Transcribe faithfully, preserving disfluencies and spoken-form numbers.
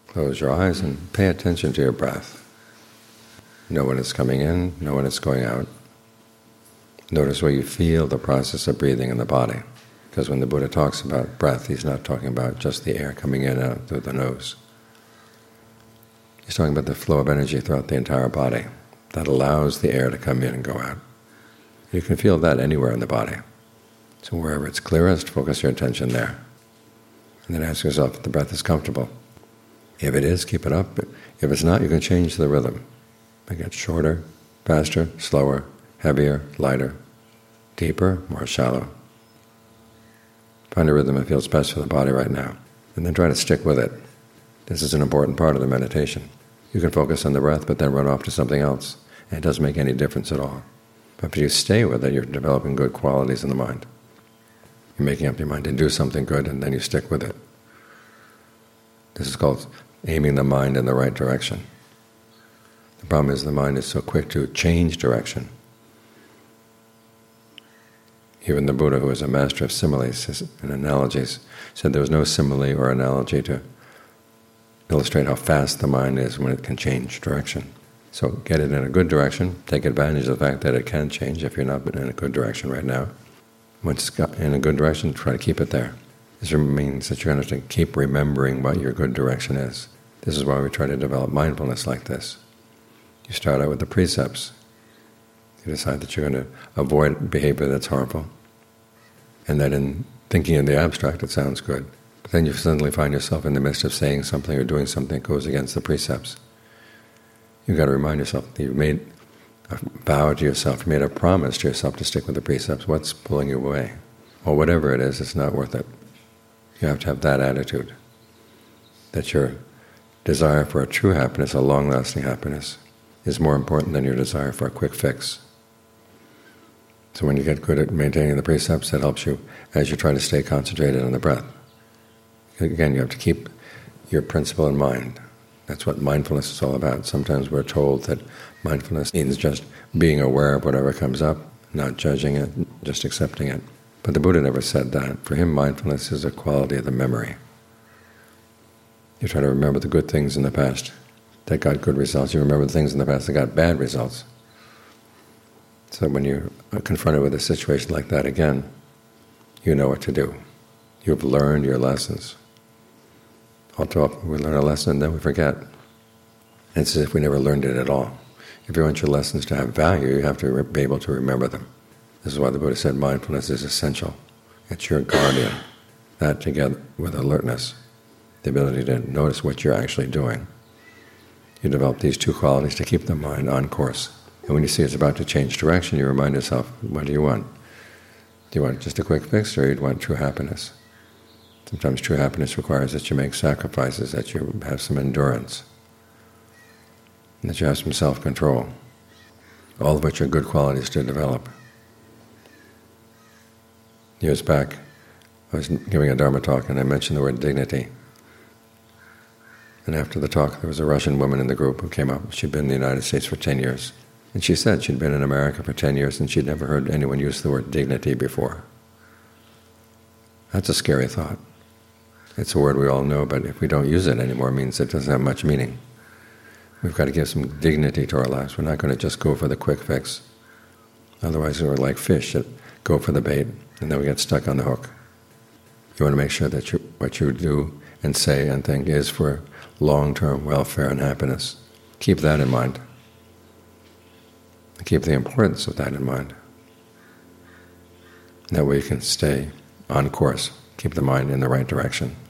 Close your eyes and pay attention to your breath. Know when it's coming in, know when it's going out. Notice where you feel the process of breathing in the body. Because when the Buddha talks about breath, he's not talking about just the air coming in and out through the nose. He's talking about the flow of energy throughout the entire body that allows the air to come in and go out. You can feel that anywhere in the body. So wherever it's clearest, focus your attention there. And then ask yourself if the breath is comfortable. If it is, keep it up. If it's not, you can change the rhythm. Make it shorter, faster, slower, heavier, lighter, deeper, more shallow. Find a rhythm that feels best for the body right now, and then try to stick with it. This is an important part of the meditation. You can focus on the breath, but then run off to something else, and it doesn't make any difference at all. But if you stay with it, you're developing good qualities in the mind. You're making up your mind to do something good, and then you stick with it. This is called aiming the mind in the right direction. The problem is the mind is so quick to change direction. Even the Buddha, who was a master of similes and analogies, said there was no simile or analogy to illustrate how fast the mind is when it can change direction. So get it in a good direction, take advantage of the fact that it can change if you're not in a good direction right now. Once it's got in a good direction, try to keep it there. This means that you're going to have to keep remembering what your good direction is. This is why we try to develop mindfulness like this. You start out with the precepts. You decide that you're going to avoid behavior that's harmful, and that in thinking in the abstract it sounds good. But then you suddenly find yourself in the midst of saying something or doing something that goes against the precepts. You've got to remind yourself that you've made a vow to yourself, you made a promise to yourself to stick with the precepts. What's pulling you away? Or whatever it is, it's not worth it. You have to have that attitude, that your desire for a true happiness, a long-lasting happiness, is more important than your desire for a quick fix. So when you get good at maintaining the precepts, that helps you as you try to stay concentrated on the breath. Again, you have to keep your principle in mind. That's what mindfulness is all about. Sometimes we're told that mindfulness means just being aware of whatever comes up, not judging it, just accepting it. But the Buddha never said that. For him, mindfulness is a quality of the memory. You try to remember the good things in the past that got good results. You remember the things in the past that got bad results. So when you're confronted with a situation like that again, you know what to do. You've learned your lessons. All too often we learn a lesson and then we forget. It's as if we never learned it at all. If you want your lessons to have value, you have to be able to remember them. This is why the Buddha said mindfulness is essential. It's your guardian. That together with alertness, the ability to notice what you're actually doing. You develop these two qualities to keep the mind on course. And when you see it's about to change direction, you remind yourself, what do you want? Do you want just a quick fix, or do you want true happiness? Sometimes true happiness requires that you make sacrifices, that you have some endurance, and that you have some self-control, all of which are good qualities to develop. Years back, I was giving a Dharma talk and I mentioned the word dignity. And after the talk, there was a Russian woman in the group who came up. She'd been in the United States for ten years. And she said she'd been in America for ten years and she'd never heard anyone use the word dignity before. That's a scary thought. It's a word we all know, but if we don't use it anymore, it means it doesn't have much meaning. We've got to give some dignity to our lives. We're not going to just go for the quick fix. Otherwise we're like fish that go for the bait and then we get stuck on the hook. You want to make sure that you, what you do and say and think is for long-term welfare and happiness. Keep that in mind. Keep the importance of that in mind. That way you can stay on course, keep the mind in the right direction.